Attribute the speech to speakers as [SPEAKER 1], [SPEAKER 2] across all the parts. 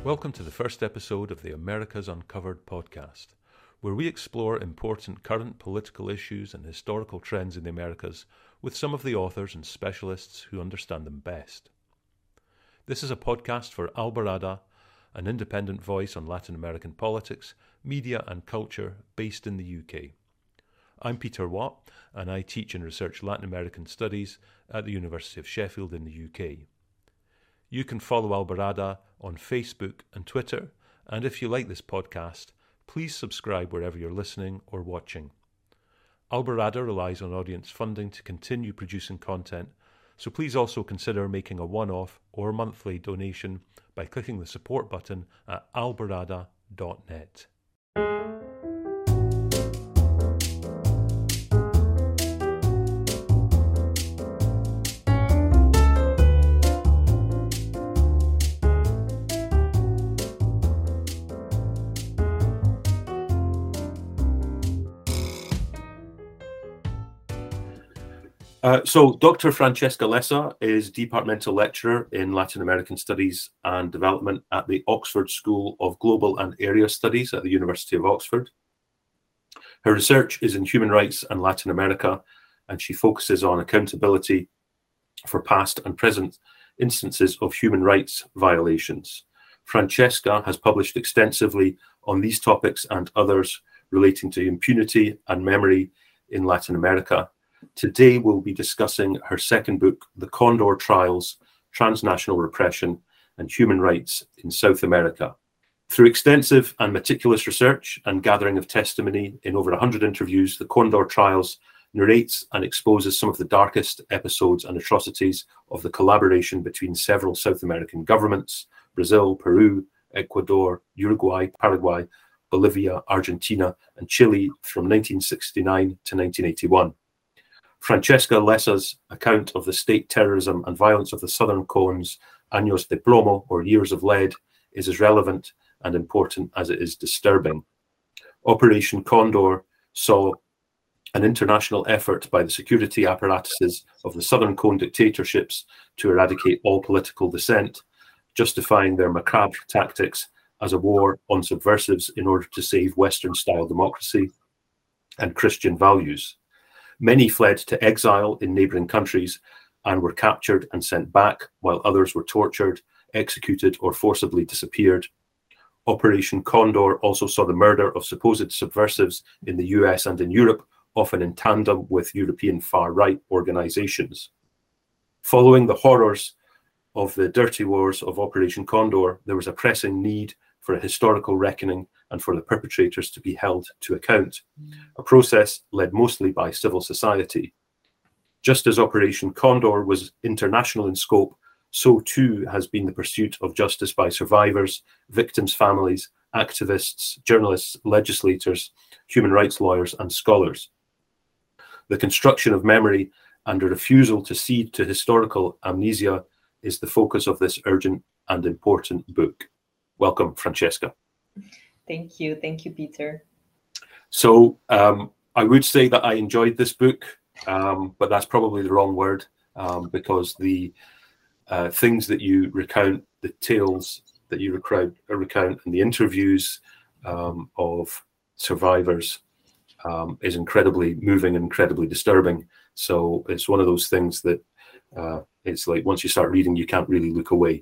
[SPEAKER 1] Welcome to the first episode of the Americas Uncovered podcast, where we explore important current political issues and historical trends in the Americas with some of the authors and specialists who understand them best. This is a podcast for Alborada, an independent voice on Latin American politics, media and culture based in the UK. I'm Peter Watt, and I teach and research Latin American studies at the University of Sheffield in the UK. You can follow Alborada on Facebook and Twitter, and if you like this podcast, please subscribe wherever you're listening or watching. Alborada relies on audience funding to continue producing content, so please also consider making a one-off or monthly donation by clicking the support button at alborada.net. So Dr. Francesca Lessa is Departmental Lecturer in Latin American Studies and Development at the Oxford School of Global and Area Studies at the University of Oxford. Her research is in human rights and Latin America, and she focuses on accountability for past and present instances of human rights violations. Francesca has published extensively on these topics and others relating to impunity and memory in Latin America. Today, we'll be discussing her second book, The Condor Trials, Transnational Repression and Human Rights in South America. Through extensive and meticulous research and gathering of testimony in over 100 interviews, The Condor Trials narrates and exposes some of the darkest episodes and atrocities of the collaboration between several South American governments, Brazil, Peru, Ecuador, Uruguay, Paraguay, Bolivia, Argentina, and Chile from 1969 to 1981. Francesca Lessa's account of the state terrorism and violence of the Southern Cone's Años de Plomo, or Years of Lead, is as relevant and important as it is disturbing. Operation Condor saw an international effort by the security apparatuses of the Southern Cone dictatorships to eradicate all political dissent, justifying their macabre tactics as a war on subversives in order to save Western-style democracy and Christian values. Many fled to exile in neighboring countries and were captured and sent back, while others were tortured, executed, or forcibly disappeared. Operation Condor also saw the murder of supposed subversives in the US and in Europe, often in tandem with European far-right organizations. Following the horrors of the dirty wars of Operation Condor, there was a pressing need for a historical reckoning and for the perpetrators to be held to account, a process led mostly by civil society. Just as Operation Condor was international in scope, so too has been the pursuit of justice by survivors, victims' families, activists, journalists, legislators, human rights lawyers, and scholars. The construction of memory and a refusal to cede to historical amnesia is the focus of this urgent and important book. Welcome, Francesca.
[SPEAKER 2] Thank you, Peter.
[SPEAKER 1] So I would say that I enjoyed this book, but that's probably the wrong word, because the things that you recount, the tales that you recount and the interviews of survivors is incredibly moving and incredibly disturbing. So it's one of those things that it's like once you start reading, you can't really look away.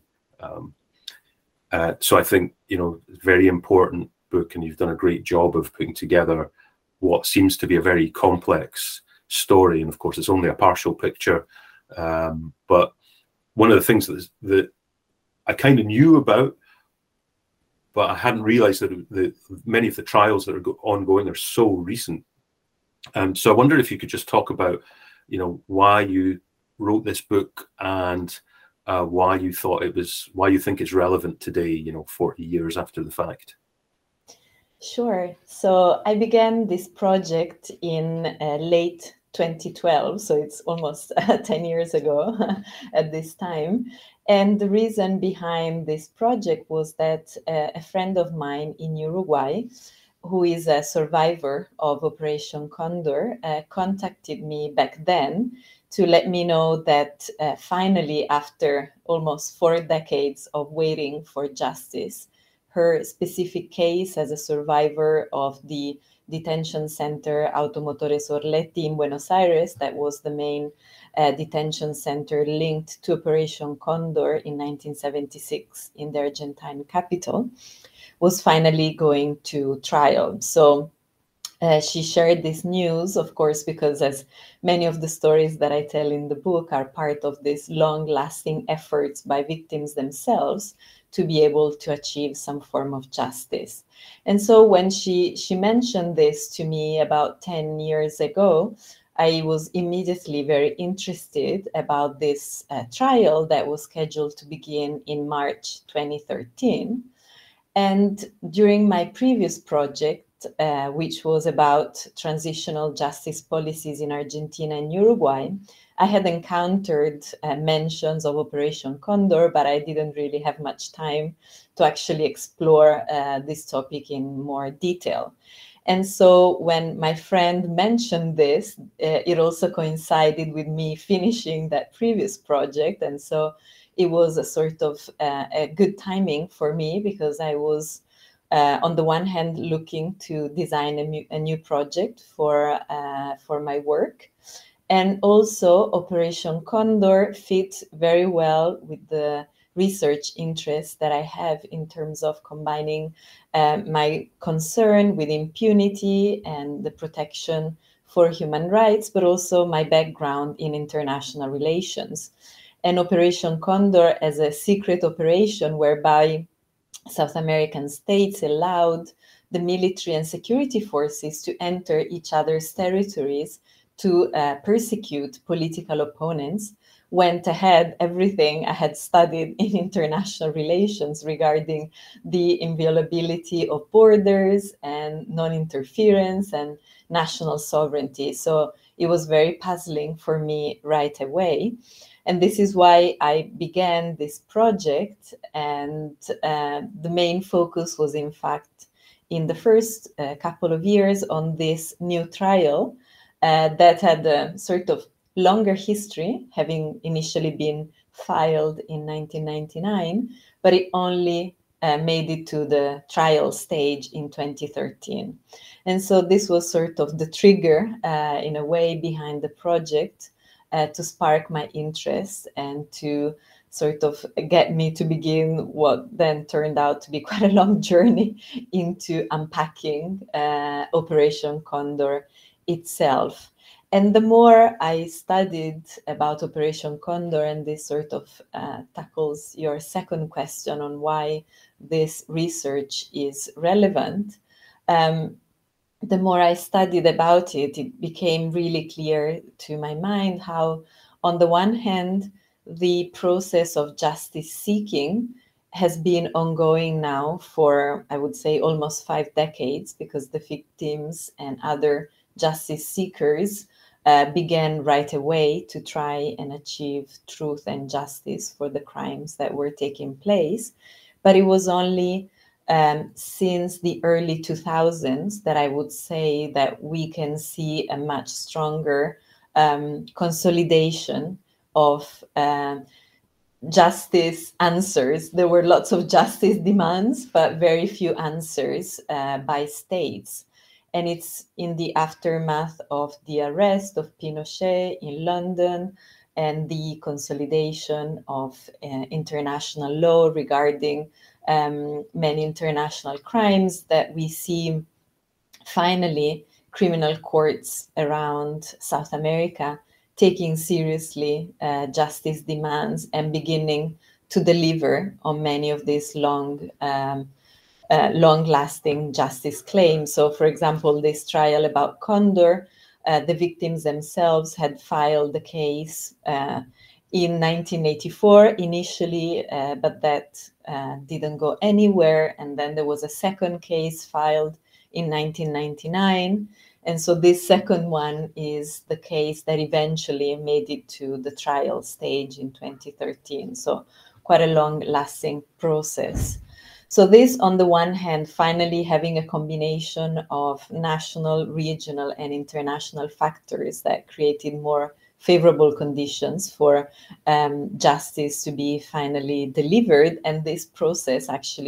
[SPEAKER 1] So I think, very important book, and you've done a great job of putting together what seems to be a very complex story. And of course, it's only a partial picture. But one of the things that I kind of knew about, but I hadn't realized that many of the trials that are ongoing are so recent. So I wondered if you could just talk about, why you wrote this book and why you think it's relevant today, 40 years after the fact.
[SPEAKER 2] Sure. So I began this project in late 2012, so it's almost 10 years ago at this time. And the reason behind this project was that a friend of mine in Uruguay, who is a survivor of Operation Condor, contacted me back then to let me know that finally, after almost 4 decades of waiting for justice, her specific case as a survivor of the detention center Automotores Orletti in Buenos Aires, that was the main detention center linked to Operation Condor in 1976 in the Argentine capital, was finally going to trial. So she shared this news, of course, because as many of the stories that I tell in the book are part of this long-lasting efforts by victims themselves to be able to achieve some form of justice. And so when she mentioned this to me about 10 years ago, I was immediately very interested about this trial that was scheduled to begin in March 2013. And during my previous project, which was about transitional justice policies in Argentina and Uruguay, I had encountered mentions of Operation Condor, but I didn't really have much time to actually explore this topic in more detail. And so when my friend mentioned this, it also coincided with me finishing that previous project. And so it was a sort of a good timing for me, because I was, on the one hand, looking to design a new project for my work. And also Operation Condor fit very well with the research interest that I have in terms of combining my concern with impunity and the protection for human rights, but also my background in international relations. And Operation Condor as a secret operation whereby South American states allowed the military and security forces to enter each other's territories to persecute political opponents, went ahead everything I had studied in international relations regarding the inviolability of borders and non-interference and national sovereignty. So it was very puzzling for me right away. And this is why I began this project. And the main focus was, in fact, in the first couple of years on this new trial that had a sort of longer history, having initially been filed in 1999, but it only made it to the trial stage in 2013. And so this was sort of the trigger, in a way, behind the project to spark my interest and to sort of get me to begin what then turned out to be quite a long journey into unpacking Operation Condor itself. And the more I studied about Operation Condor, and this sort of tackles your second question on why this research is relevant, the more I studied about it, it became really clear to my mind how, on the one hand, the process of justice seeking has been ongoing now for, I would say, almost 5 decades, because the victims and other justice seekers began right away to try and achieve truth and justice for the crimes that were taking place. But it was only since the early 2000s that I would say that we can see a much stronger consolidation of justice answers. There were lots of justice demands, but very few answers by states. And it's in the aftermath of the arrest of Pinochet in London and the consolidation of international law regarding many international crimes that we see finally criminal courts around South America taking seriously justice demands and beginning to deliver on many of these long-lasting justice claims. So, for example, this trial about Condor, the victims themselves had filed the case in 1984 initially, but that didn't go anywhere. And then there was a second case filed in 1999. And so this second one is the case that eventually made it to the trial stage in 2013. So quite a long-lasting process. So this, on the one hand, finally having a combination of national, regional, and international factors that created more favorable conditions for justice to be finally delivered. And this process actually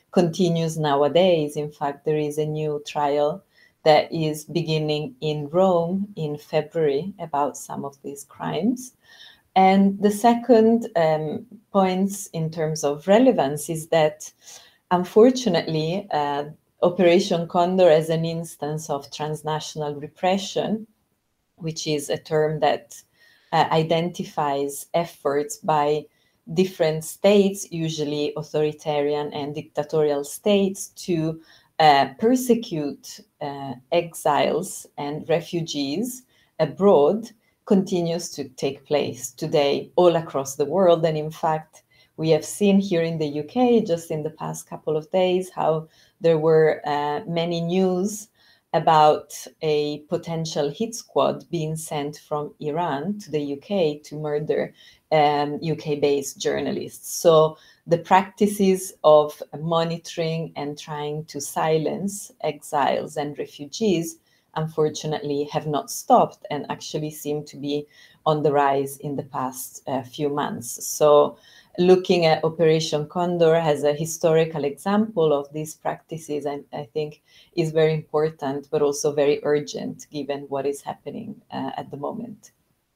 [SPEAKER 2] continues nowadays. In fact, there is a new trial that is beginning in Rome in February about some of these crimes. And the second point in terms of relevance is that, unfortunately, Operation Condor as an instance of transnational repression, which is a term that identifies efforts by different states, usually authoritarian and dictatorial states, to persecute exiles and refugees abroad, continues to take place today all across the world. And in fact, we have seen here in the UK, just in the past couple of days, how there were many news about a potential hit squad being sent from Iran to the UK to murder UK-based journalists. So the practices of monitoring and trying to silence exiles and refugees, unfortunately, have not stopped and actually seem to be on the rise in the past few months. So looking at Operation Condor as a historical example of these practices, I think is very important, but also very urgent given what is happening at the moment.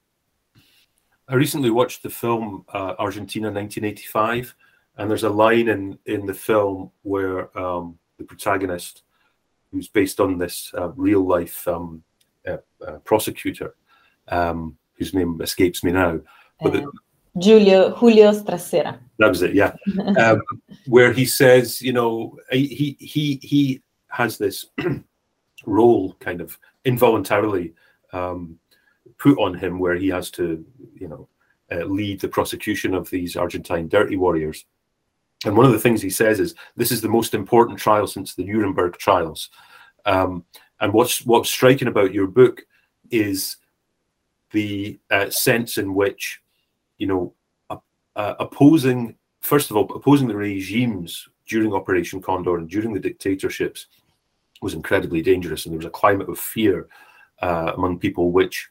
[SPEAKER 1] I recently watched the film Argentina 1985, and there's a line in the film where the protagonist, who's based on this real life prosecutor, whose name escapes me now, but
[SPEAKER 2] Julio Stracera.
[SPEAKER 1] That was it, yeah. Where he says, you know, he has this role kind of involuntarily put on him, where he has to, you know, lead the prosecution of these Argentine dirty warriors. And one of the things he says is, this is the most important trial since the Nuremberg trials. And what's striking about your book is the sense in which, you know, opposing the regimes during Operation Condor and during the dictatorships was incredibly dangerous. And there was a climate of fear among people, which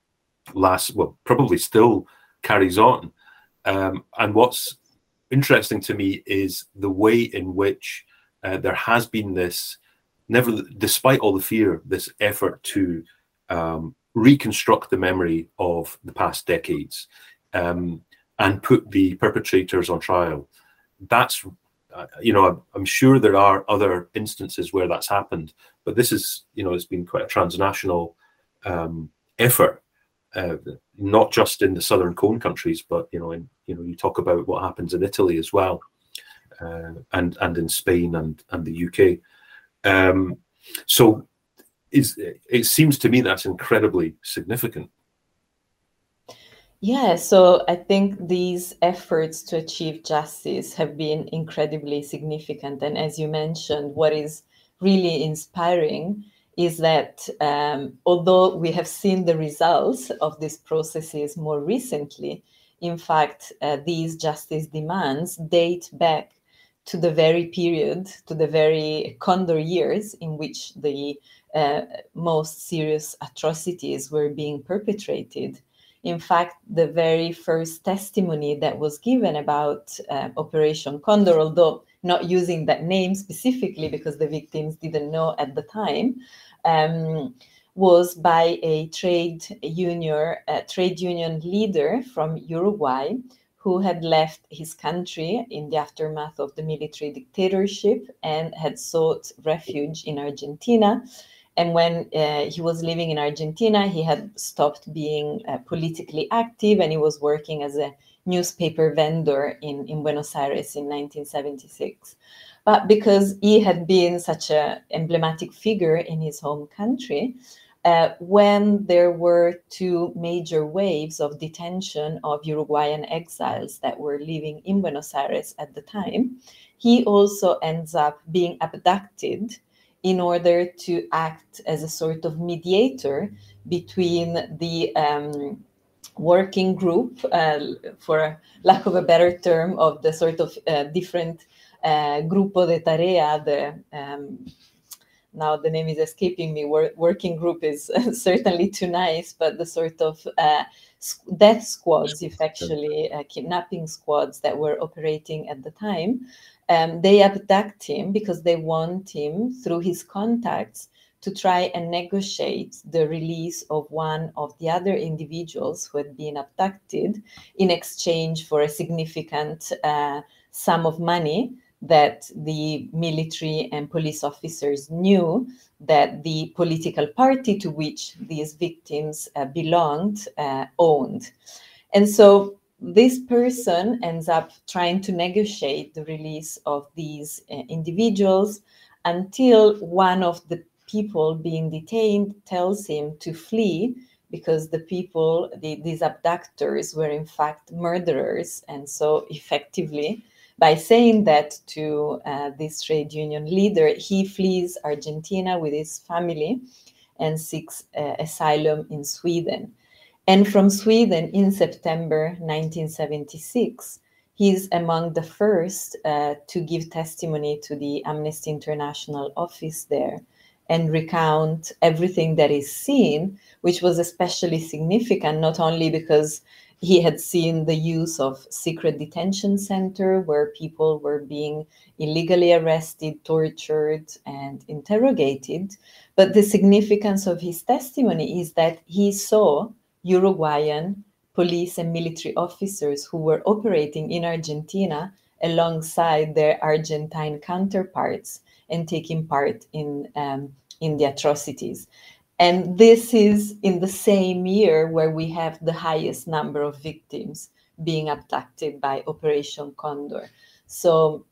[SPEAKER 1] probably still carries on. And what's interesting to me is the way in which there has been this, despite all the fear, this effort to reconstruct the memory of the past decades and put the perpetrators on trial. That's, you know, I'm sure there are other instances where that's happened, but this is, you know, it's been quite a transnational effort, not just in the Southern Cone countries, but, you know, you talk about what happens in Italy as well, and in Spain and the UK. So it seems to me that's incredibly significant.
[SPEAKER 2] Yeah, so I think these efforts to achieve justice have been incredibly significant. And as you mentioned, what is really inspiring is that although we have seen the results of these processes more recently, in fact, these justice demands date back to the very period, to the very Condor years in which the most serious atrocities were being perpetrated. In fact, the very first testimony that was given about Operation Condor, although not using that name specifically because the victims didn't know at the time, was by a trade union leader from Uruguay who had left his country in the aftermath of the military dictatorship and had sought refuge in Argentina. And when he was living in Argentina, he had stopped being politically active, and he was working as a newspaper vendor in Buenos Aires in 1976. But because he had been such an emblematic figure in his home country, when there were two major waves of detention of Uruguayan exiles that were living in Buenos Aires at the time, he also ends up being abducted in order to act as a sort of mediator between the working group, for lack of a better term, of the sort of different Grupo de Tarea, now the name is escaping me, working group is certainly too nice, but the sort of death squads, effectively kidnapping squads that were operating at the time, They abduct him because they want him, through his contacts, to try and negotiate the release of one of the other individuals who had been abducted in exchange for a significant sum of money that the military and police officers knew that the political party to which these victims belonged owned. And so this person ends up trying to negotiate the release of these individuals until one of the people being detained tells him to flee, because the people, these abductors, were in fact murderers. And so effectively, by saying that to this trade union leader, he flees Argentina with his family and seeks asylum in Sweden. And from Sweden in September 1976, he's among the first to give testimony to the Amnesty International office there and recount everything that is seen, which was especially significant, not only because he had seen the use of secret detention center where people were being illegally arrested, tortured, and interrogated, but the significance of his testimony is that he saw Uruguayan police and military officers who were operating in Argentina alongside their Argentine counterparts and taking part in the atrocities. And this is in the same year where we have the highest number of victims being abducted by Operation Condor. So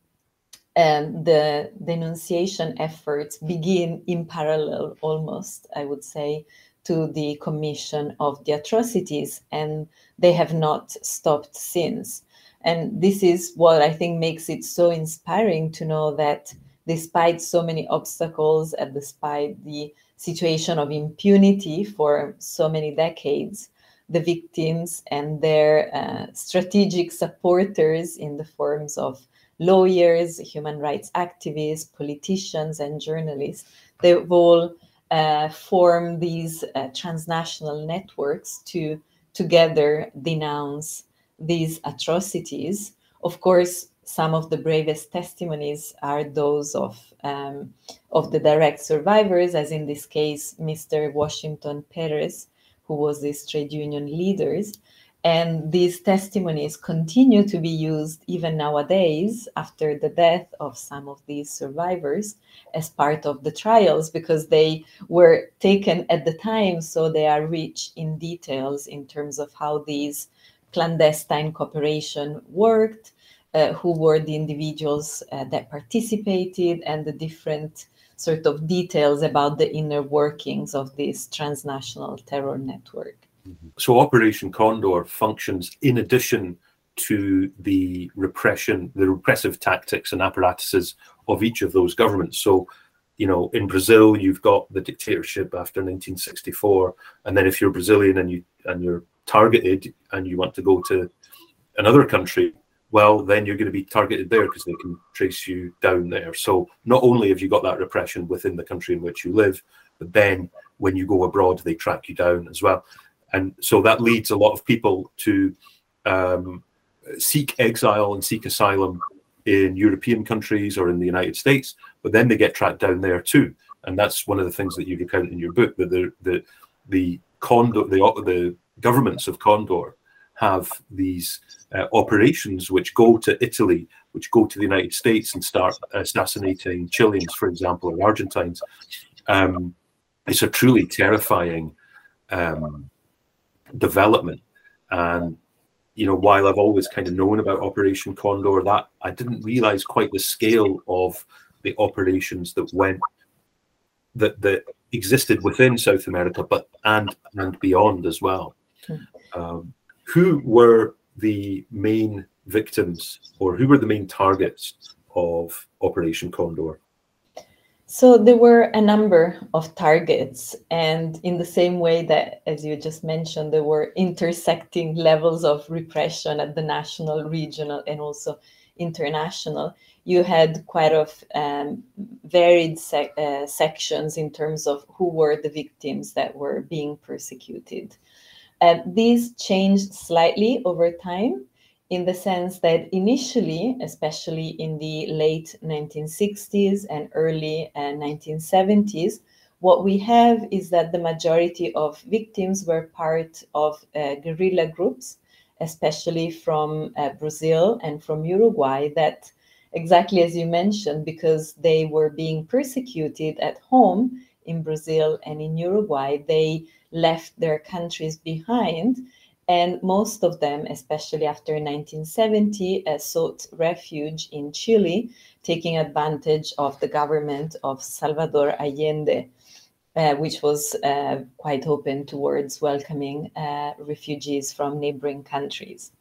[SPEAKER 2] the denunciation efforts begin in parallel, almost, I would say, to the commission of the atrocities, and they have not stopped since. And this is what I think makes it so inspiring to know that despite so many obstacles and despite the situation of impunity for so many decades, the victims and their strategic supporters in the forms of lawyers, human rights activists, politicians, and journalists, they've all form these transnational networks to together denounce these atrocities. Of course, some of the bravest testimonies are those of the direct survivors, as in this case, Mr. Washington Perez, who was this trade union leaders. And these testimonies continue to be used even nowadays after the death of some of these survivors as part of the trials, because they were taken at the time, so they are rich in details in terms of how these clandestine cooperation worked, who were the individuals that participated, and the different sort of details about the inner workings of this transnational terror network.
[SPEAKER 1] So Operation Condor functions in addition to the repressive tactics and apparatuses of each of those governments. So, you know, in Brazil, you've got the dictatorship after 1964, and then if you're Brazilian and you're targeted and you want to go to another country, well, then you're going to be targeted there because they can trace you down there. So not only have you got that repression within the country in which you live, but then when you go abroad, they track you down as well. And so that leads a lot of people to seek exile and seek asylum in European countries or in the United States, but then they get tracked down there too. And that's one of the things that you recount in your book, that the governments of Condor have these operations which go to Italy, which go to the United States and start assassinating Chileans, for example, or Argentines. It's a truly terrifying development. And, you know, while I've always kind of known about Operation Condor, that I didn't realize quite the scale of the operations that existed within South America, but and beyond as well. Who were the main victims, or who were the main targets of Operation Condor?
[SPEAKER 2] So there were a number of targets, and in the same way that, as you just mentioned, there were intersecting levels of repression at the national, regional, and also international, you had quite of varied sections in terms of who were the victims that were being persecuted. These changed slightly over time. in the sense that initially, especially in the late 1960s and early 1970s, what we have is that the majority of victims were part of guerrilla groups, especially from Brazil and from Uruguay, that, exactly as you mentioned, because they were being persecuted at home in Brazil and in Uruguay, they left their countries behind. And most of them, especially after 1970, sought refuge in Chile, taking advantage of the government of Salvador Allende, which was quite open towards welcoming refugees from neighboring countries.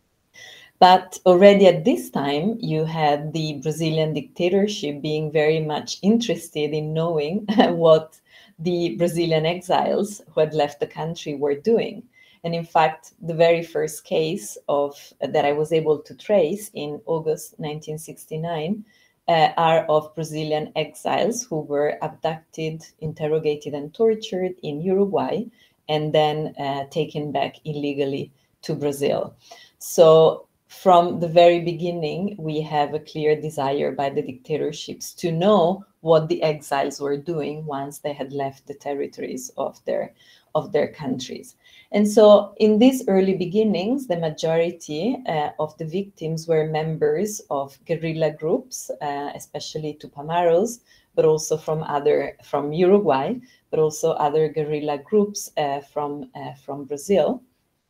[SPEAKER 2] But already at this time, you had the Brazilian dictatorship being very much interested in knowing what the Brazilian exiles who had left the country were doing. And in fact, the very first case that I was able to trace in August 1969 are of Brazilian exiles who were abducted, interrogated, and tortured in Uruguay, and then taken back illegally to Brazil. So from the very beginning, we have a clear desire by the dictatorships to know what the exiles were doing once they had left the territories of their countries. And so in these early beginnings, the majority of the victims were members of guerrilla groups, especially Tupamaros, but also from Uruguay, but also other guerrilla groups from Brazil.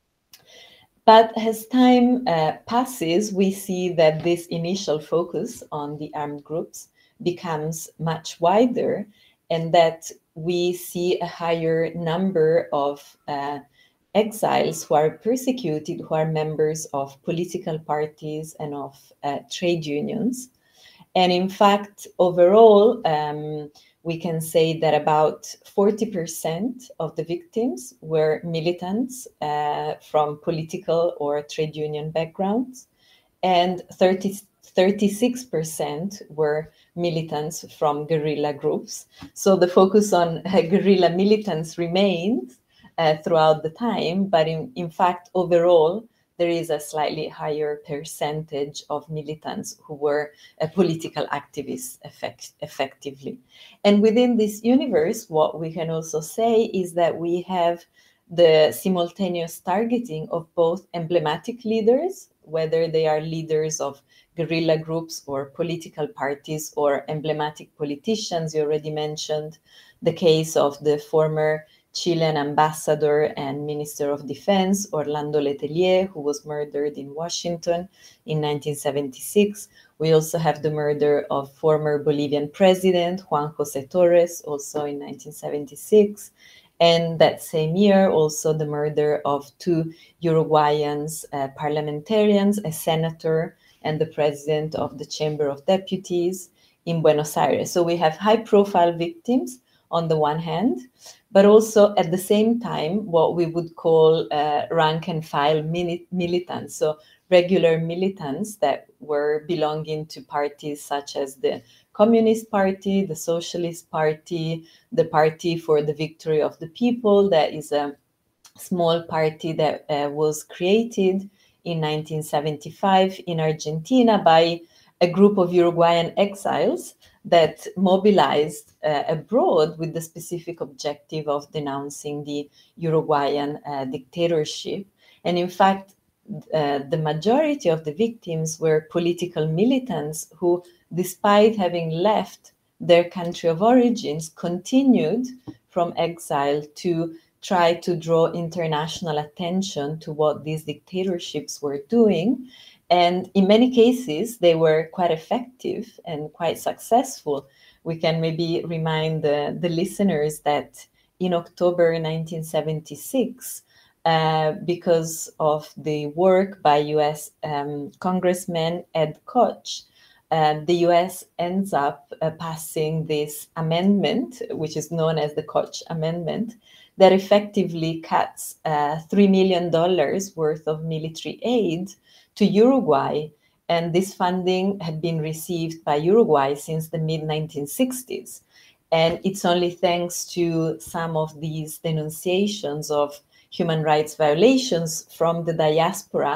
[SPEAKER 2] But as time passes, we see that this initial focus on the armed groups becomes much wider, and that we see a higher number of exiles who are persecuted, who are members of political parties and of trade unions. And in fact, overall, we can say that about 40% of the victims were militants from political or trade union backgrounds, and 36% were militants from guerrilla groups. So the focus on guerrilla militants remains throughout the time, but in fact, overall, there is a slightly higher percentage of militants who were political activists effectively. And within this universe, what we can also say is that we have the simultaneous targeting of both emblematic leaders, whether they are leaders of guerrilla groups or political parties or emblematic politicians. You already mentioned the case of the former Chilean ambassador and Minister of Defense, Orlando Letelier, who was murdered in Washington in 1976. We also have the murder of former Bolivian President Juan José Torres, also in 1976. And that same year, also the murder of two Uruguayan parliamentarians, a senator and the president of the Chamber of Deputies in Buenos Aires. So we have high-profile victims on the one hand, but also at the same time, what we would call rank and file militants. So regular militants that were belonging to parties such as the Communist Party, the Socialist Party, the Party for the Victory of the People, that is a small party that was created in 1975 in Argentina by a group of Uruguayan exiles that mobilized abroad with the specific objective of denouncing the Uruguayan dictatorship. And in fact, the majority of the victims were political militants who, despite having left their country of origins, continued from exile to try to draw international attention to what these dictatorships were doing. And in many cases, they were quite effective and quite successful. We can maybe remind the listeners that in October 1976, because of the work by US Congressman Ed Koch, the US ends up passing this amendment, which is known as the Koch Amendment, that effectively cuts $3 million worth of military aid to Uruguay. And this funding had been received by Uruguay since the mid-1960s. And it's only thanks to some of these denunciations of human rights violations from the diaspora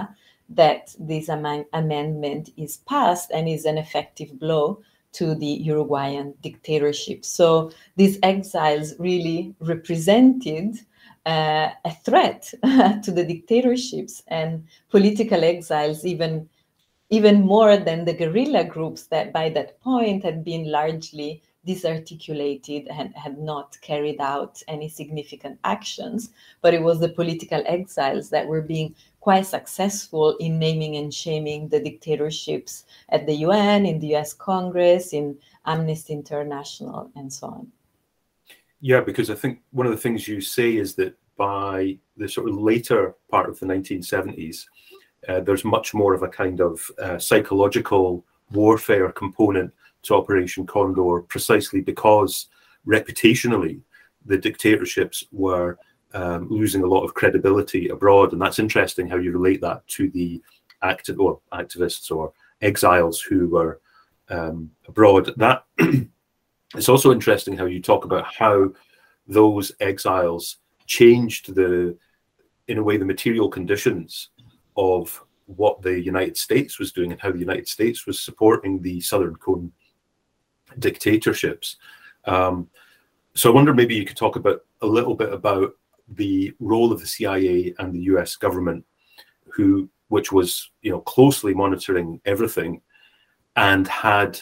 [SPEAKER 2] that this amendment is passed and is an effective blow to the Uruguayan dictatorship. So these exiles really represented a threat to the dictatorships, and political exiles even more than the guerrilla groups that by that point had been largely disarticulated and had not carried out any significant actions. But it was the political exiles that were being quite successful in naming and shaming the dictatorships at the UN, in the US Congress, in Amnesty International, and so on.
[SPEAKER 1] Yeah, because I think one of the things you say is that by the sort of later part of the 1970s, there's much more of a kind of psychological warfare component to Operation Condor, precisely because reputationally the dictatorships were losing a lot of credibility abroad. And that's interesting how you relate that to the activists or exiles who were abroad. That it's also interesting how you talk about how those exiles changed in a way, the material conditions of what the United States was doing and how the United States was supporting the Southern Cone dictatorships. So I wonder maybe you could talk about a little bit about the role of the CIA and the US government, which was, closely monitoring everything and had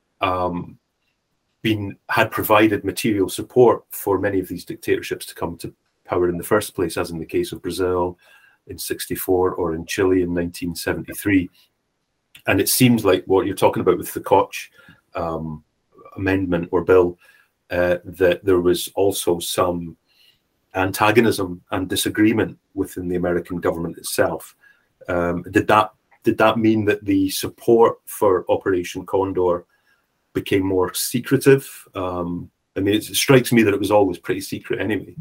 [SPEAKER 1] provided material support for many of these dictatorships to come to power in the first place, as in the case of Brazil in 1964 or in Chile in 1973. And it seems like what you're talking about with the Koch amendment or bill, that there was also some antagonism and disagreement within the American government itself. Did that mean that the support for Operation Condor became more secretive? I mean, it strikes me that it was always pretty secret anyway.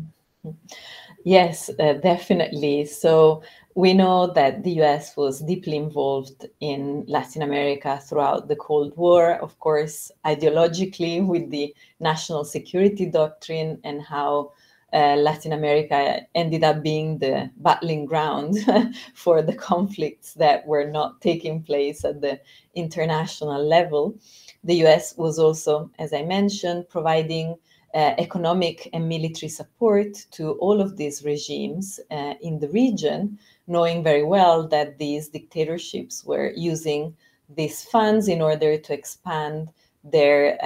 [SPEAKER 2] Yes, definitely. So we know that the US was deeply involved in Latin America throughout the Cold War, of course, ideologically with the national security doctrine, and how Latin America ended up being the battling ground for the conflicts that were not taking place at the international level. The US was also, as I mentioned, providing economic and military support to all of these regimes in the region, knowing very well that these dictatorships were using these funds in order to expand the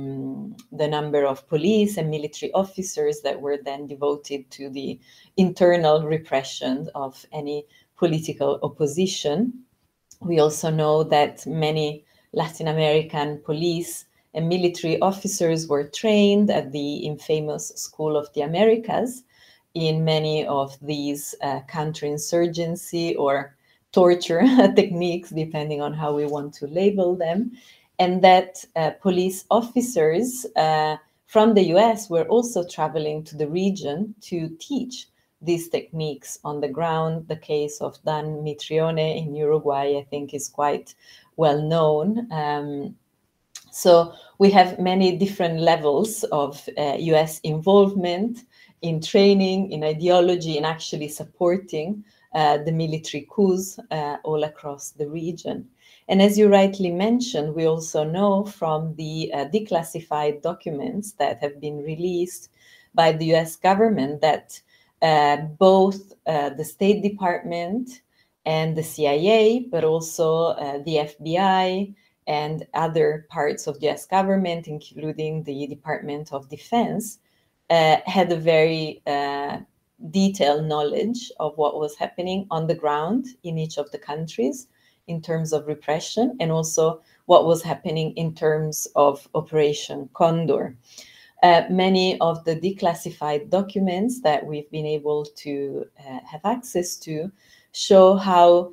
[SPEAKER 2] number of police and military officers that were then devoted to the internal repression of any political opposition. We also know that many Latin American police and military officers were trained at the infamous School of the Americas in many of these counterinsurgency or torture techniques, depending on how we want to label them. And that police officers from the US were also traveling to the region to teach these techniques on the ground. The case of Dan Mitrione in Uruguay, I think, is quite well known. So we have many different levels of US involvement in training, in ideology, in actually supporting the military coups all across the region. And as you rightly mentioned, we also know from the declassified documents that have been released by the US government that both the State Department and the CIA, but also the FBI, and other parts of the US government, including the Department of Defense, had a very detailed knowledge of what was happening on the ground in each of the countries in terms of repression, and also what was happening in terms of Operation Condor. Many of the declassified documents that we've been able to have access to show how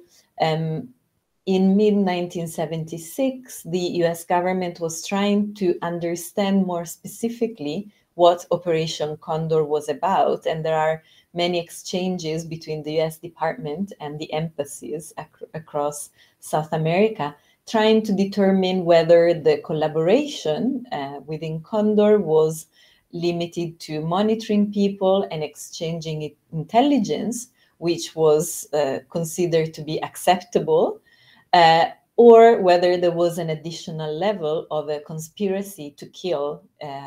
[SPEAKER 2] in mid-1976, the US government was trying to understand more specifically what Operation Condor was about. And there are many exchanges between the US Department and the embassies across South America, trying to determine whether the collaboration within Condor was limited to monitoring people and exchanging intelligence, which was considered to be acceptable, or whether there was an additional level of a conspiracy to kill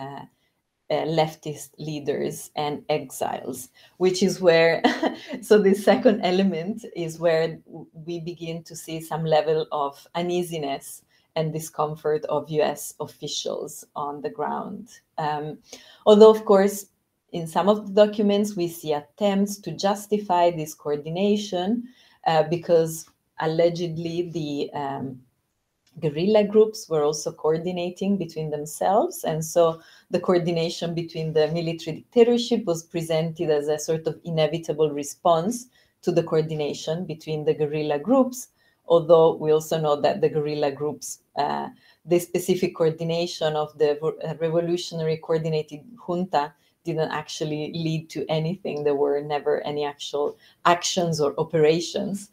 [SPEAKER 2] leftist leaders and exiles, which is where, so the second element is where we begin to see some level of uneasiness and discomfort of US officials on the ground. Although, of course, in some of the documents, we see attempts to justify this coordination because allegedly the guerrilla groups were also coordinating between themselves. And so the coordination between the military dictatorship was presented as a sort of inevitable response to the coordination between the guerrilla groups, although we also know that the guerrilla groups, the specific coordination of the revolutionary coordinated junta didn't actually lead to anything. There were never any actual actions or operations.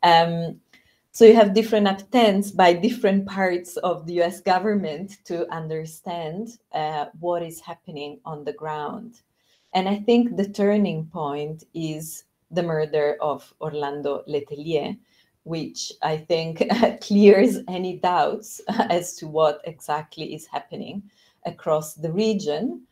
[SPEAKER 2] So you have different attempts by different parts of the US government to understand what is happening on the ground. And I think the turning point is the murder of Orlando Letelier, which I think clears any doubts as to what exactly is happening across the region,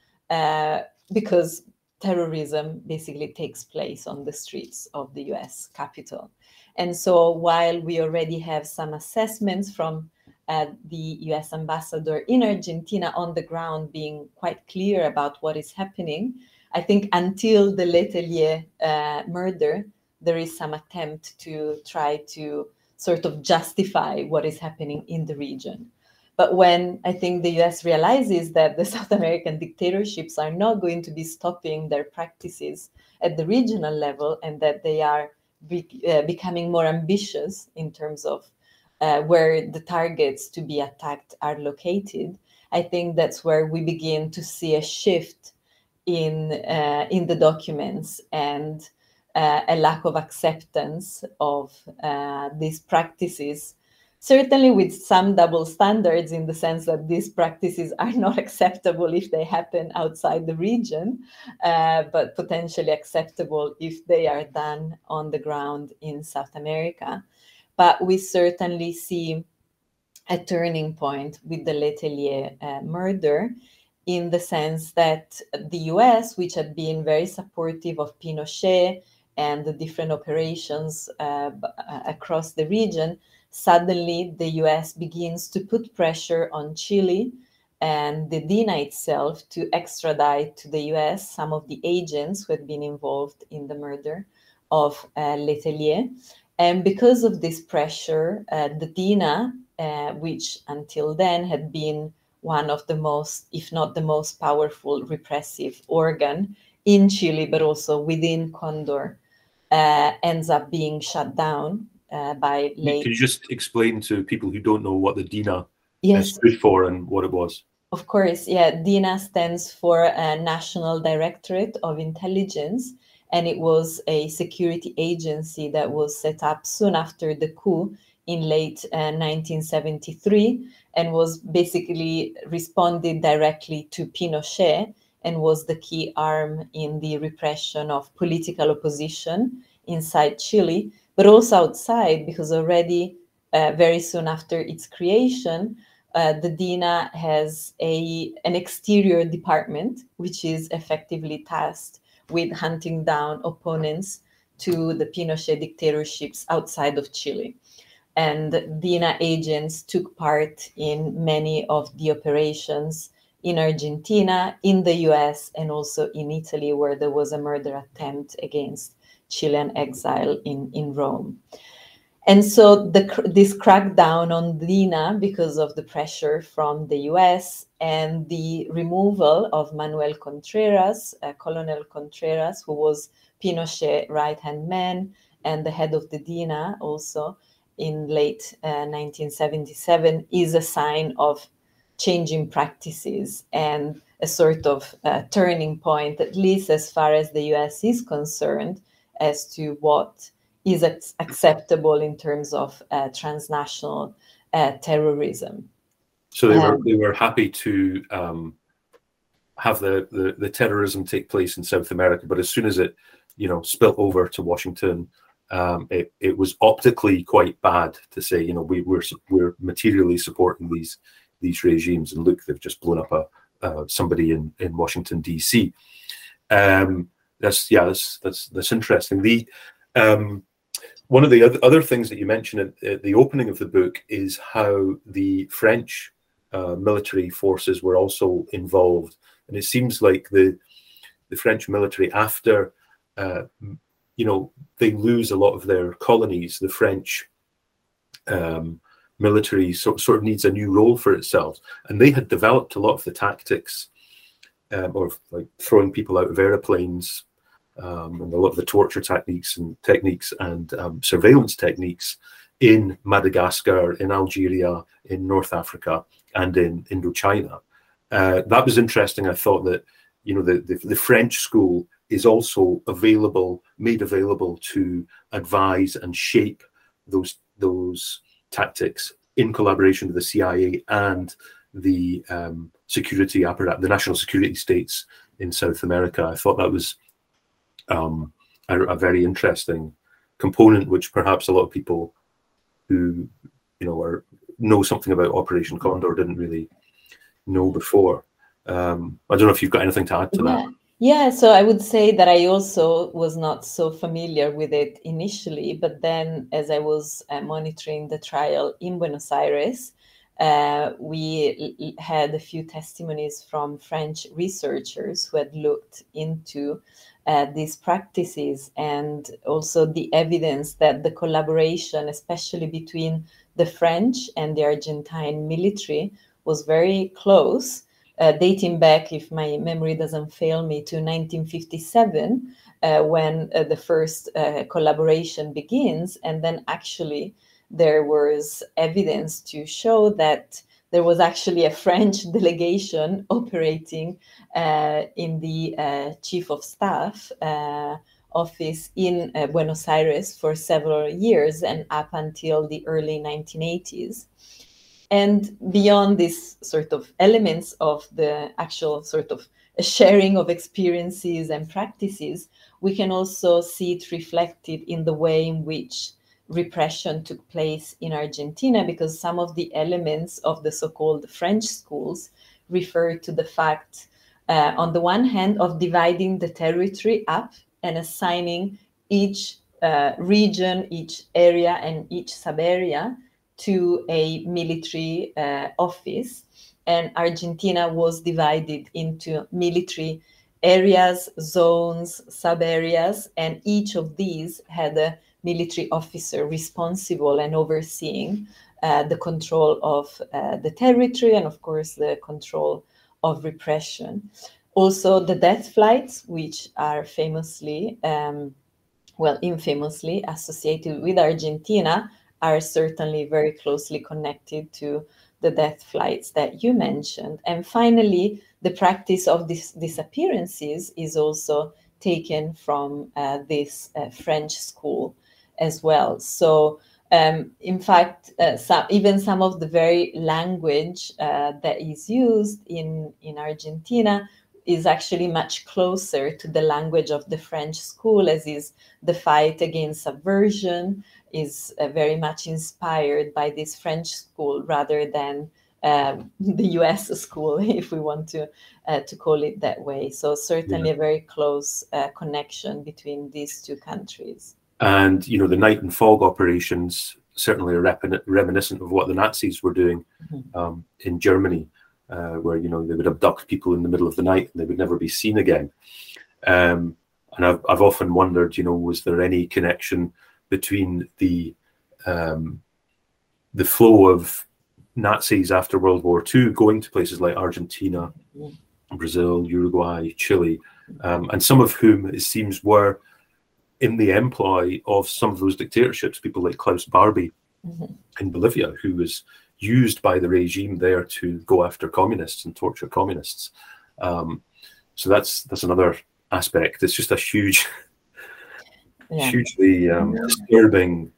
[SPEAKER 2] because terrorism basically takes place on the streets of the US Capitol. And so while we already have some assessments from the US ambassador in Argentina on the ground being quite clear about what is happening, I think until the Letelier murder, there is some attempt to try to sort of justify what is happening in the region. But when I think the US realizes that the South American dictatorships are not going to be stopping their practices at the regional level, and that they are becoming more ambitious in terms of where the targets to be attacked are located, I think that's where we begin to see a shift in the documents and a lack of acceptance of these practices, certainly with some double standards in the sense that these practices are not acceptable if they happen outside the region, but potentially acceptable if they are done on the ground in South America. But we certainly see a turning point with the Letelier murder, in the sense that the US, which had been very supportive of Pinochet and the different operations across the region, suddenly the US begins to put pressure on Chile and the DINA itself to extradite to the US some of the agents who had been involved in the murder of Letelier. And because of this pressure, the DINA, which until then had been one of the most, if not the most powerful repressive organ in Chile, but also within Condor, ends up being shut down by late.
[SPEAKER 1] Could you just explain to people who don't know what the DINA
[SPEAKER 2] Yes,
[SPEAKER 1] stood for and what it was?
[SPEAKER 2] Of course, yeah. DINA stands for National Directorate of Intelligence, and it was a security agency that was set up soon after the coup in late 1973, and was basically responded directly to Pinochet, and was the key arm in the repression of political opposition inside Chile, but also outside, because already very soon after its creation, the DINA has an exterior department, which is effectively tasked with hunting down opponents to the Pinochet dictatorships outside of Chile. And DINA agents took part in many of the operations in Argentina, in the US, and also in Italy, where there was a murder attempt against Chilean exile in Rome. And so this crackdown on DINA, because of the pressure from the US and the removal of Manuel Contreras, Colonel Contreras, who was Pinochet's right-hand man and the head of the DINA also in late 1977, is a sign of changing practices and a sort of turning point, at least as far as the US is concerned, as to what is acceptable in terms of transnational terrorism.
[SPEAKER 1] So they were happy to have the terrorism take place in South America, but as soon as it spilt over to Washington. It was optically quite bad to say, we're materially supporting these regimes, and look, they've just blown up somebody in Washington D.C. That's interesting. One of the other things that you mentioned at the opening of the book is how the French military forces were also involved, and it seems like the French military, after they lose a lot of their colonies, the French military sort of needs a new role for itself, and they had developed a lot of the tactics of like throwing people out of airplanes, and a lot of the torture techniques and surveillance techniques in Madagascar, in Algeria, in North Africa, and in Indochina. That was interesting. I thought that the French school is also made available to advise and shape those tactics in collaboration with the CIA and the security apparatus, the national security states in South America. I thought that was a very interesting component, which perhaps a lot of people who know something about Operation Condor didn't really know before. I don't know if you've got anything to add to that.
[SPEAKER 2] Yeah, so I would say that I also was not so familiar with it initially, but then as I was monitoring the trial in Buenos Aires, we had a few testimonies from French researchers who had looked into these practices, and also the evidence that the collaboration, especially between the French and the Argentine military, was very close. Dating back, if my memory doesn't fail me, to 1957, when the first collaboration begins. And then actually there was evidence to show that there was actually a French delegation operating in the Chief of Staff office in Buenos Aires for several years and up until the early 1980s. And beyond these sort of elements of the actual sort of sharing of experiences and practices, we can also see it reflected in the way in which repression took place in Argentina, because some of the elements of the so-called French schools refer to the fact, on the one hand, of dividing the territory up and assigning each region, each area, and each sub-area to a military office. And Argentina was divided into military areas, zones, sub-areas, and each of these had a military officer responsible and overseeing the control of the territory and, of course, the control of repression. Also, the death flights, which are famously, infamously associated with Argentina, are certainly very closely connected to the death flights that you mentioned. And finally, the practice of these disappearances is also taken from this French school as well. So, in fact, even some of the very language that is used in Argentina is actually much closer to the language of the French school, as is the fight against subversion, is very much inspired by this French school rather than the US school, if we want to call it that way. So certainly a very close connection between these two countries.
[SPEAKER 1] And, the night and fog operations certainly are reminiscent of what the Nazis were doing in Germany, where, they would abduct people in the middle of the night and they would never be seen again. And I've often wondered, was there any connection between the flow of Nazis after World War II going to places like Argentina, Brazil, Uruguay, Chile, and some of whom it seems were in the employ of some of those dictatorships, people like Klaus Barbie in Bolivia, who was used by the regime there to go after communists and torture communists. So that's another aspect. It's just a hugely disturbing,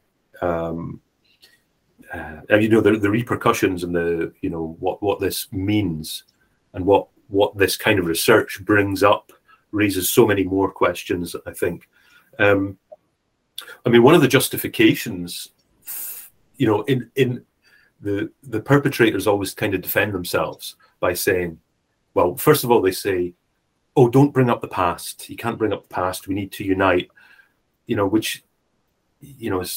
[SPEAKER 1] the repercussions and what this means and what this kind of research brings up raises so many more questions, I think, I mean, one of the justifications, in the perpetrators always kind of defend themselves by saying, well, first of all, they say, oh, don't bring up the past. You can't bring up the past. We need to unite, which, is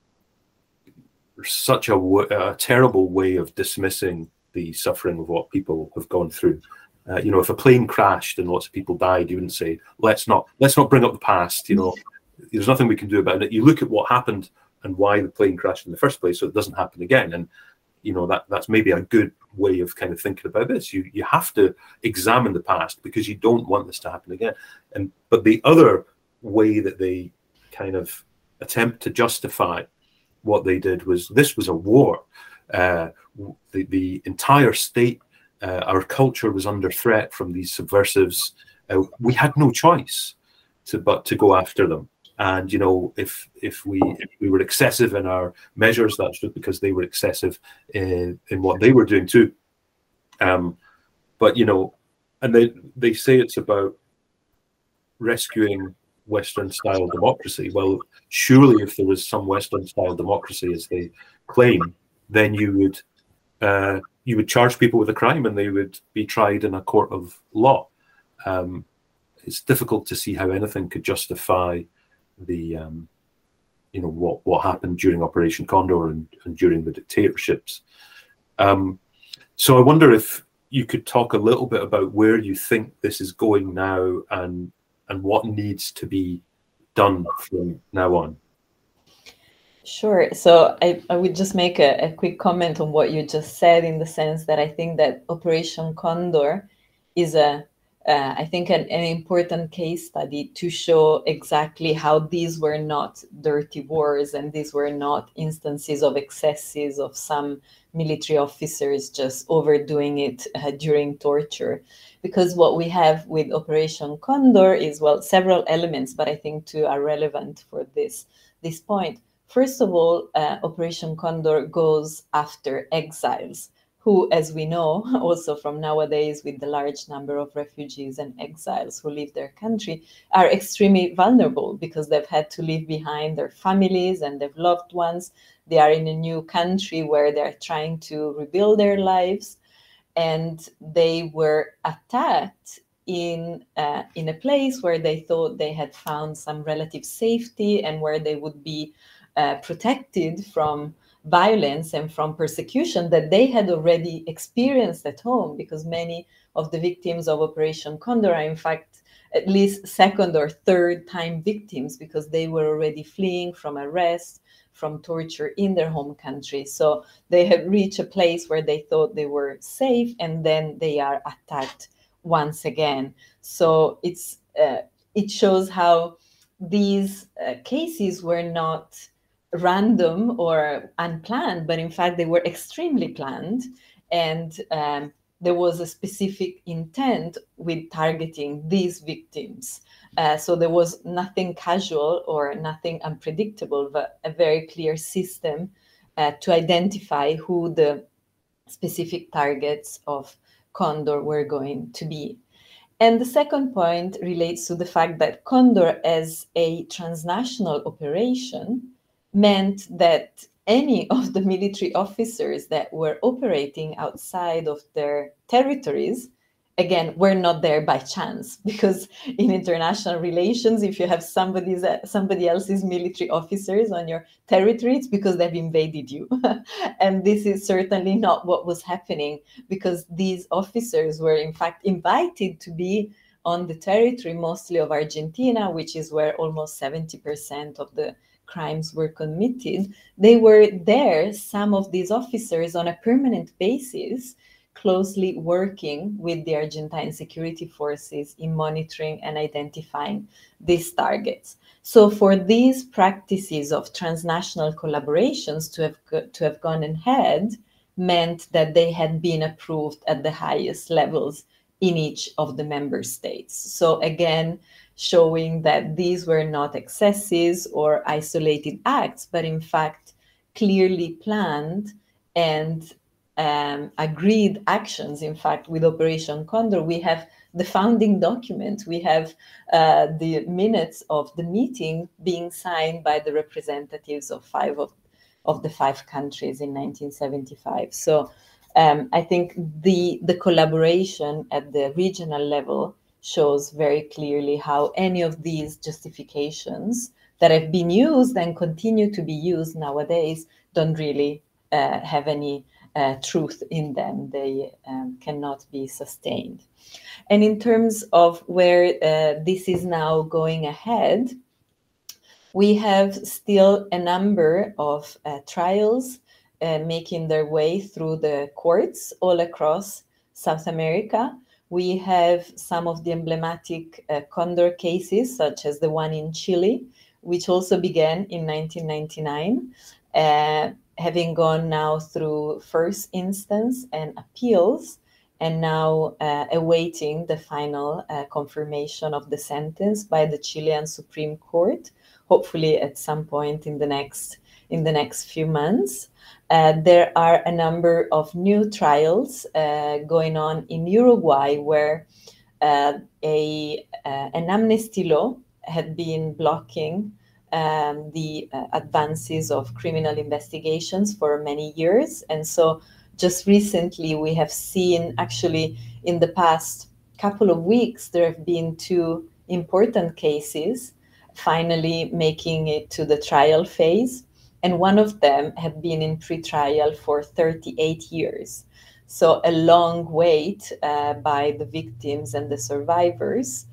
[SPEAKER 1] such a terrible way of dismissing the suffering of what people have gone through. If a plane crashed and lots of people died, you wouldn't say, let's not bring up the past. There's nothing we can do about it. You look at what happened and why the plane crashed in the first place, so it doesn't happen again. And that's maybe a good way of kind of thinking about this. You have to examine the past because you don't want this to happen again. But the other way that they kind of attempt to justify what they did was, this was a war. The entire state, our culture was under threat from these subversives. We had no choice but to go after them. And if we were excessive in our measures, that's just because they were excessive in what they were doing too. But and they say it's about rescuing Western-style democracy. Well, surely if there was some Western-style democracy, as they claim, then you would charge people with a crime and they would be tried in a court of law. It's difficult to see how anything could justify the what happened during Operation Condor and during the dictatorships. So I wonder if you could talk a little bit about where you think this is going now and what needs to be done from now on.
[SPEAKER 2] Sure. So I would just make a quick comment on what you just said, in the sense that I think that Operation Condor is I think an important case study to show exactly how these were not dirty wars, and these were not instances of excesses of some military officers just overdoing it during torture. Because what we have with Operation Condor is, well, several elements, but I think two are relevant for this point. First of all, Operation Condor goes after exiles, who, as we know, also from nowadays with the large number of refugees and exiles who leave their country, are extremely vulnerable because they've had to leave behind their families and their loved ones. They are in a new country where they're trying to rebuild their lives, and they were attacked in a place where they thought they had found some relative safety and where they would be protected from violence and from persecution that they had already experienced at home, because many of the victims of Operation Condor are in fact at least second or third time victims, because they were already fleeing from arrest, from torture in their home country. So they had reached a place where they thought they were safe, and then they are attacked once again. So it shows how these cases were not random or unplanned, but in fact they were extremely planned, and there was a specific intent with targeting these victims. So there was nothing casual or nothing unpredictable, but a very clear system to identify who the specific targets of Condor were going to be. And the second point relates to the fact that Condor, as a transnational operation, meant that any of the military officers that were operating outside of their territories, again, were not there by chance, because in international relations, if you have somebody else's military officers on your territory, it's because they've invaded you. And this is certainly not what was happening, because these officers were in fact invited to be on the territory, mostly of Argentina, which is where almost 70% of the crimes were committed. They were there, some of these officers, on a permanent basis, closely working with the Argentine security forces in monitoring and identifying these targets. So for these practices of transnational collaborations to have gone ahead meant that they had been approved at the highest levels in each of the member states. So again, showing that these were not excesses or isolated acts, but in fact clearly planned and agreed actions, in fact, with Operation Condor. We have the founding document. We have the minutes of the meeting being signed by the representatives of five of the 5 countries in 1975. So I think the collaboration at the regional level shows very clearly how any of these justifications that have been used and continue to be used nowadays don't really have any truth in them. They cannot be sustained. And in terms of where this is now going ahead, we have still a number of trials making their way through the courts all across South America. We have some of the emblematic condor cases, such as the one in Chile, which also began in 1999, having gone now through first instance and appeals, and now awaiting the final confirmation of the sentence by the Chilean Supreme Court, hopefully at some point in the next few months. There are a number of new trials going on in Uruguay, where an amnesty law had been blocking the advances of criminal investigations for many years. And so just recently we have seen, actually in the past couple of weeks, there have been 2 important cases finally making it to the trial phase. And one of them had been in pre-trial for 38 years. So a long wait by the victims and the survivors.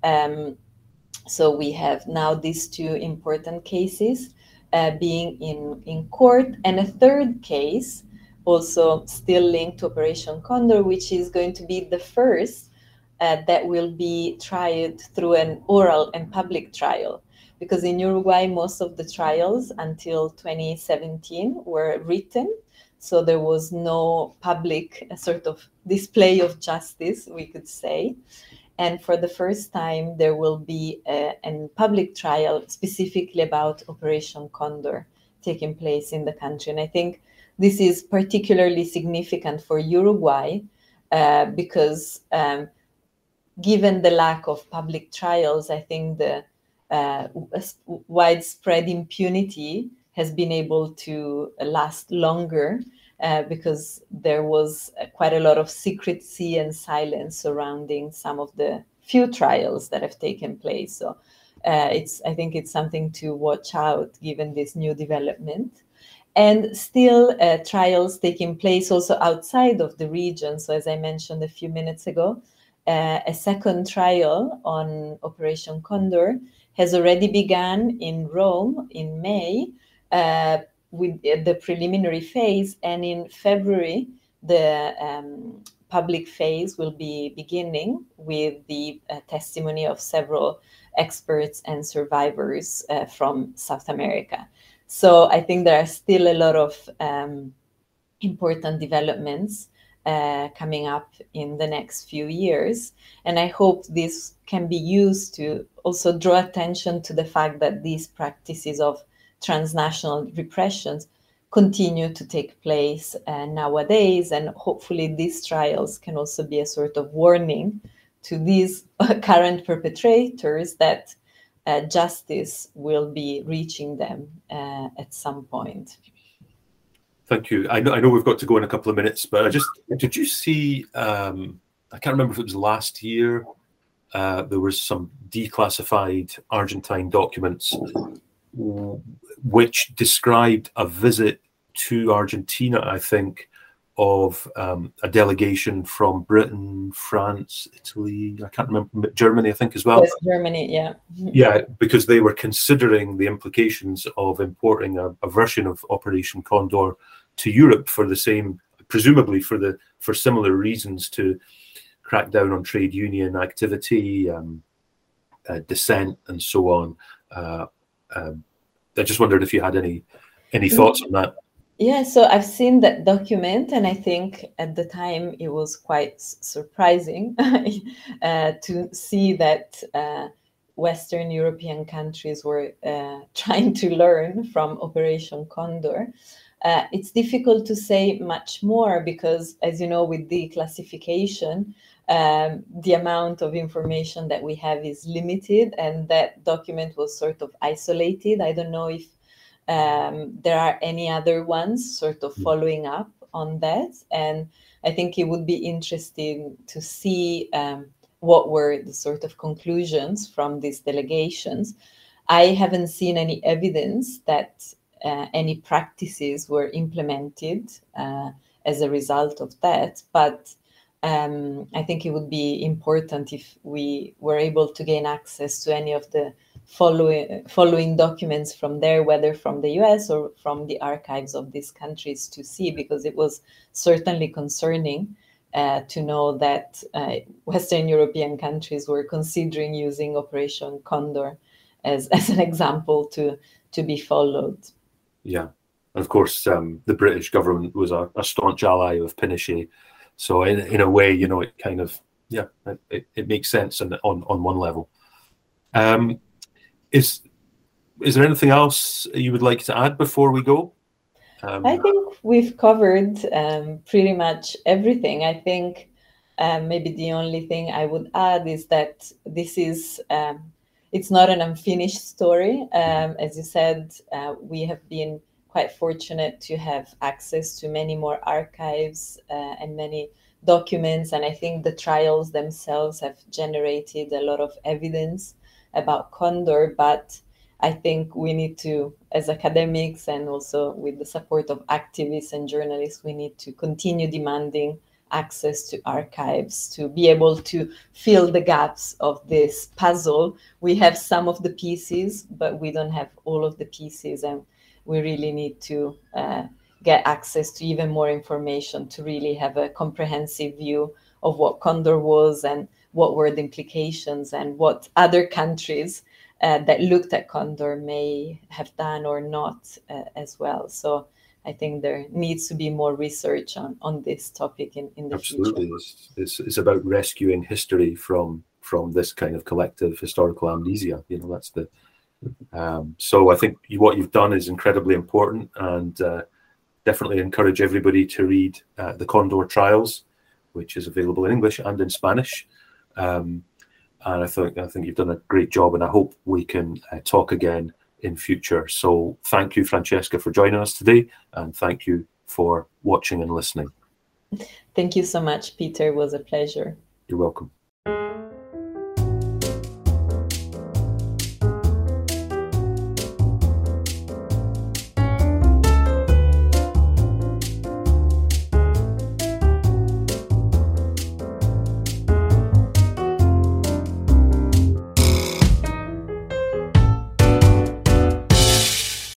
[SPEAKER 2] So we have now these 2 important cases being in court, and a third case also still linked to Operation Condor, which is going to be the first that will be tried through an oral and public trial. Because in Uruguay, most of the trials until 2017 were written. So there was no public sort of display of justice, we could say. And for the first time, there will be a public trial specifically about Operation Condor taking place in the country. And I think this is particularly significant for Uruguay because given the lack of public trials, I think the widespread impunity has been able to last longer because there was quite a lot of secrecy and silence surrounding some of the few trials that have taken place. So I think it's something to watch out given this new development. And still trials taking place also outside of the region. So as I mentioned a few minutes ago, a second trial on Operation Condor has already begun in Rome in May with the preliminary phase, and in February the public phase will be beginning with the testimony of several experts and survivors from South America. So I think there are still a lot of important developments coming up in the next few years. And I hope this can be used to also draw attention to the fact that these practices of transnational repressions continue to take place nowadays. And hopefully these trials can also be a sort of warning to these current perpetrators that justice will be reaching them at some point.
[SPEAKER 1] Thank you. I know we've got to go in a couple of minutes, but did you see, I can't remember if it was last year, there was some declassified Argentine documents which described a visit to Argentina, I think, of a delegation from Britain, France, Italy, I can't remember, Germany, I think as well.
[SPEAKER 2] Yes, Germany, yeah.
[SPEAKER 1] Yeah, because they were considering the implications of importing a version of Operation Condor to Europe for the same, presumably for similar reasons, to crack down on trade union activity, dissent, and so on. I just wondered if you had any thoughts on that.
[SPEAKER 2] Yeah, so I've seen that document, and I think at the time it was quite surprising to see that Western European countries were trying to learn from Operation Condor. It's difficult to say much more because, as you know, with declassification, the amount of information that we have is limited, and that document was sort of isolated. I don't know if there are any other ones sort of following up on that. And I think it would be interesting to see what were the sort of conclusions from these delegations. I haven't seen any evidence that any practices were implemented as a result of that, but I think it would be important if we were able to gain access to any of the following documents from there, whether from the US or from the archives of these countries, to see, because it was certainly concerning to know that Western European countries were considering using Operation Condor as an example to be followed.
[SPEAKER 1] Yeah, of course, the British government was a staunch ally of Pinochet. So in a way, you know, it kind of, yeah, it makes sense on one level. Is there anything else you would like to add before we go?
[SPEAKER 2] I think we've covered pretty much everything. I think maybe the only thing I would add is that this is, it's not an unfinished story. As you said, we have been quite fortunate to have access to many more archives and many documents. And I think the trials themselves have generated a lot of evidence about Condor. But I think we need to, as academics and also with the support of activists and journalists, we need to continue demanding access to archives to be able to fill the gaps of this puzzle. We have some of the pieces, but we don't have all of the pieces. And we really need to get access to even more information to really have a comprehensive view of what Condor was and what were the implications and what other countries that looked at Condor may have done or not as well. So I think there needs to be more research on this topic in the
[SPEAKER 1] Absolutely.
[SPEAKER 2] future.
[SPEAKER 1] It's about rescuing history from this kind of collective historical amnesia. You know, that's the so I think what you've done is incredibly important, and definitely encourage everybody to read the Condor Trials, which is available in English and in Spanish. And I think you've done a great job, and I hope we can talk again in future. So thank you, Francesca, for joining us today, and thank you for watching and listening.
[SPEAKER 2] Thank you so much, Peter. It was a pleasure.
[SPEAKER 1] You're welcome.